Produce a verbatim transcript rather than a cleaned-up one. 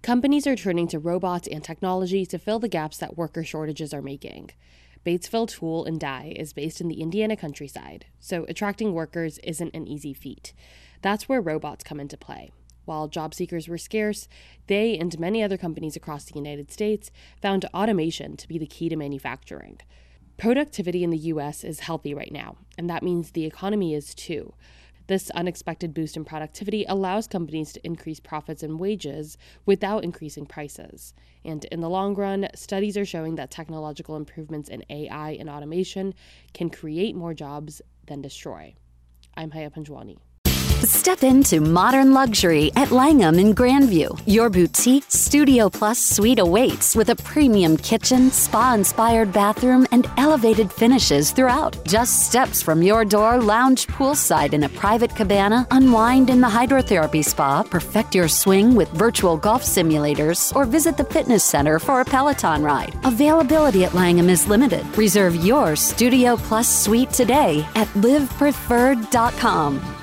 Companies are turning to robots and technology to fill the gaps that worker shortages are making. Batesville Tool and Die is based in the Indiana countryside, so attracting workers isn't an easy feat. That's where robots come into play. While job seekers were scarce, they and many other companies across the United States found automation to be the key to manufacturing. Productivity in the U S is healthy right now, and that means the economy is too. This unexpected boost in productivity allows companies to increase profits and wages without increasing prices. And in the long run, studies are showing that technological improvements in A I and automation can create more jobs than destroy. I'm Haya Panjwani. Step into modern luxury at Langham in Grandview. Your boutique Studio Plus suite awaits with a premium kitchen, spa-inspired bathroom, and elevated finishes throughout. Just steps from your door, lounge poolside in a private cabana, unwind in the hydrotherapy spa, perfect your swing with virtual golf simulators, or visit the fitness center for a Peloton ride. Availability at Langham is limited. Reserve your Studio Plus suite today at live preferred dot com.